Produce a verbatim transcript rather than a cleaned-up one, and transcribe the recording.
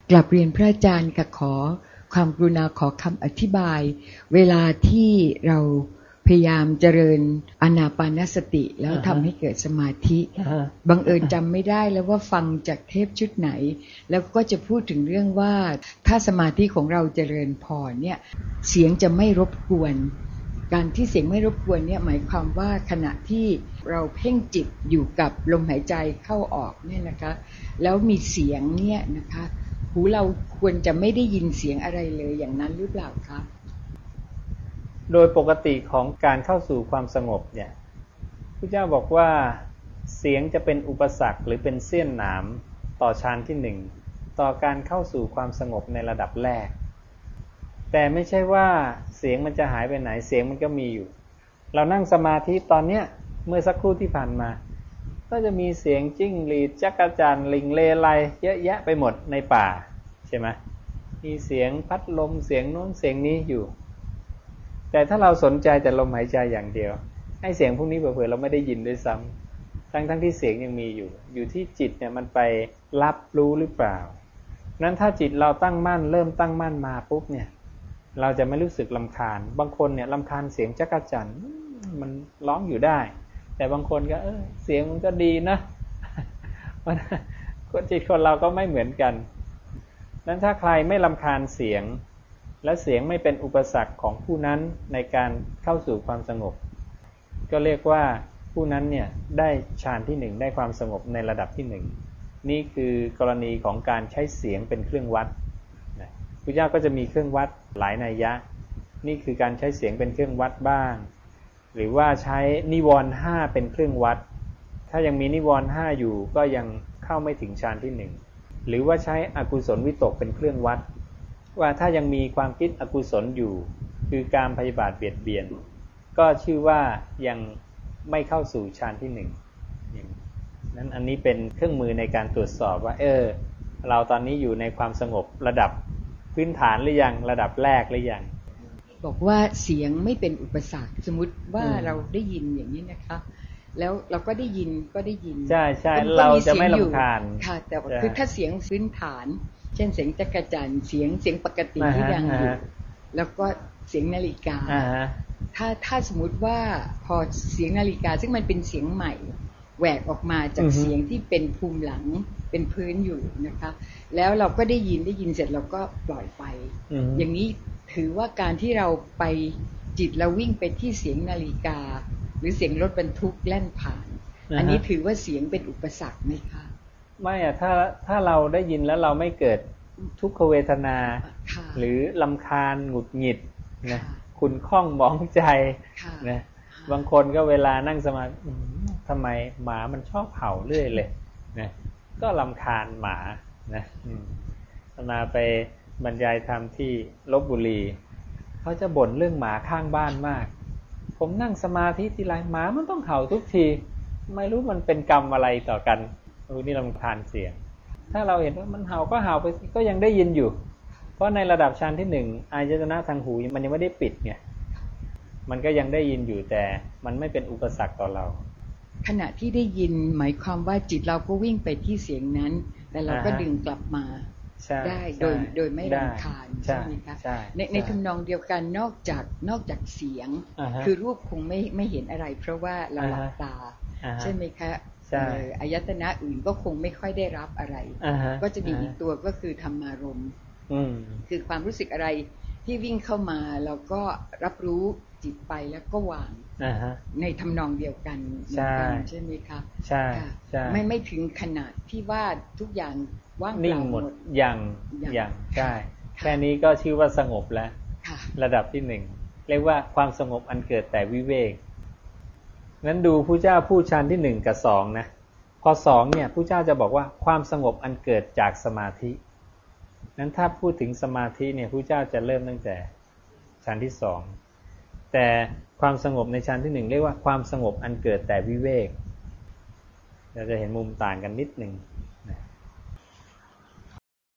กลับเรียนพระอาจารย์ค่ะขอความกรุณาขอคำอธิบายเวลาที่เราพยายามเจริญอานาปานสติแล้วทำให้เกิดสมาธิบังเอิญจำไม่ได้แล้วว่าฟังจากเทปชุดไหนแล้วก็จะพูดถึงเรื่องว่าถ้าสมาธิของเราเจริญพอเนี่ยเสียงจะไม่รบกวนการที่เสียงไม่รบกวนเนี่ยหมายความว่าขณะที่เราเพ่งจิตอยู่กับลมหายใจเข้าออกเนี่ยนะคะแล้วมีเสียงเนี่ยนะคะหูเราควรจะไม่ได้ยินเสียงอะไรเลยอย่างนั้นหรือเปล่าคะโดยปกติของการเข้าสู่ความสงบเนี่ยพระเจ้าบอกว่าเสียงจะเป็นอุปสรรคหรือเป็นเสี้ยนหนามต่อฌานที่หนึ่งต่อการเข้าสู่ความสงบในระดับแรกแต่ไม่ใช่ว่าเสียงมันจะหายไปไหนเสียงมันก็มีอยู่เรานั่งสมาธิตอนเนี้ยเมื่อสักครู่ที่ผ่านมาก็จะมีเสียงจิ้งหรีดจักจั่นลิงเลไลเยอะแยะไปหมดในป่าใช่ไหมมีเสียงพัดลมเสียงโน้นเสียงนี้อยู่แต่ถ้าเราสนใจแต่ลมหายใจอย่างเดียวไอ้เสียงพวกนี้เผื่อๆเราไม่ได้ยินด้วยซ้ำทั้งทั้งที่เสียงยังมีอยู่อยู่ที่จิตเนี่ยมันไปรับรู้หรือเปล่านั้นถ้าจิตเราตั้งมั่นเริ่มตั้งมั่นมาปุ๊บเนี่ยเราจะไม่รู้สึกรำคาญบางคนเนี่ยรำคาญเสียงจักจั่นมันร้องอยู่ได้แต่บางคนก็เออเสียงมันก็ดีนะคนจิตคนเราก็ไม่เหมือนกันนั้นถ้าใครไม่รำคาญเสียงและเสียงไม่เป็นอุปสรรคของผู้นั้นในการเข้าสู่ความสงบก็เรียกว่าผู้นั้นเนี่ยได้ฌานที่หนึ่งได้ความสงบในระดับที่หนึ่งนี่คือกรณีของการใช้เสียงเป็นเครื่องวัดนะพระเจ้าก็จะมีเครื่องวัดหลายนัยยะนี่คือการใช้เสียงเป็นเครื่องวัดบ้างหรือว่าใช้นิวรณ์ห้าเป็นเครื่องวัดถ้ายังมีนิวรณ์ห้าอยู่ก็ยังเข้าไม่ถึงฌานที่หนึ่งหรือว่าใช้อกุศลวิตกเป็นเครื่องวัดว่าถ้ายังมีความคิดอกุศลอยู่คือการพยาบาทเบียดเบียนก็ชื่อว่ายังไม่เข้าสู่ฌานที่หนึ่งนั้นอันนี้เป็นเครื่องมือในการตรวจสอบว่าเออเราตอนนี้อยู่ในความสงบระดับพื้นฐานหรือยังระดับแรกหรือยังบอกว่าเสียงไม่เป็นอุปสรรคสมมุติว่าเราได้ยินอย่างนี้นะคะแล้วเราก็ได้ยินก็ได้ยินใช่ใช่เราจะไม่รำคาญค่ะแต่คือถ้าเสียงพื้นฐานเช่นเสียงจักจั่นเสียงเสียงปกติที่ดังอยู่แล้วก็เสียงนาฬิกาถ้าถ้าสมมุติว่าพอเสียงนาฬิกาซึ่งมันเป็นเสียงใหม่แหวกออกมาจากเสียงที่เป็นภูมิหลังเป็นพื้นอยู่นะคะแล้วเราก็ได้ยินได้ยินเสร็จเราก็ปล่อยไปอย่างนี้ถือว่าการที่เราไปจิตเราวิ่งไปที่เสียงนาฬิกาหรือเสียงรถบรรทุกแล่นผ่านอันนี้ถือว่าเสียงเป็นอุปสรรคไหมคะไม่อะถ้าถ้าเราได้ยินแล้วเราไม่เกิดทุกขเวทนาหรือรำคาญหงุดหงิดนะขุ่นข้องหมองใจนะบางคนก็เวลานั่งสมาธิทำไมหมามันชอบเห่าเรื่อยเลยนะก็รำคาญหมานะมาไปบรรยายธรรมที่ลพบุรีเขาจะบ่นเรื่องหมาข้างบ้านมากผมนั่งสมาธิทีไรหมามันต้องเห่าทุกทีไม่รู้มันเป็นกรรมอะไรต่อกันโอ้นี่รำคาญเสียงถ้าเราเห็นว่ามันเห่าก็เห่าไปก็ยังได้ยินอยู่เพราะในระดับฌานที่หนึ่งอายตนะทางหูมันยังไม่ได้ปิดไงมันก็ยังได้ยินอยู่แต่มันไม่เป็นอุปสรรคต่อเราขณะที่ได้ยินหมายความว่าจิตเราก็วิ่งไปที่เสียงนั้นแต่เราก็ดึงกลับมาได้โดยโดยไม่รำคาญใช่ไหมคะในในทำนองเดียวกันนอกจากนอกจากเสียงคือรูปคงไม่ไม่เห็นอะไรเพราะว่าเราหลับตาใช่ไหมคะอายตนะอื่นก็คงไม่ค่อยได้รับอะไรก็จะมีอีกตัวก็คือธรรมารมณ์คือความรู้สึกอะไรที่วิ่งเข้ามาเราก็รับรู้จิตไปแล้วก็วางในทำนองเดียวกันใช่ใช่ไหมคะใช่ไม่ไม่ถึงขนาดที่ว่าทุกอย่างว่างเปล่าหมดอย่างอย่างใช่แค่นี้ก็ชื่อว่าสงบแล้วระดับที่หนึ่งเรียกว่าความสงบอันเกิดแต่วิเวกนั้นดูพระเจ้าพูดฌานที่หนึ่งกับสองนะพอสองเนี่ยพระเจ้าจะบอกว่าความสงบอันเกิดจากสมาธินั้นถ้าพูดถึงสมาธิเนี่ยพระเจ้าจะเริ่มตั้งแต่ฌานที่สองแต่ความสงบในฌานที่หนึ่งเรียกว่าความสงบอันเกิดแต่วิเวกเราจะเห็นมุมต่างกันนิดหนึ่ง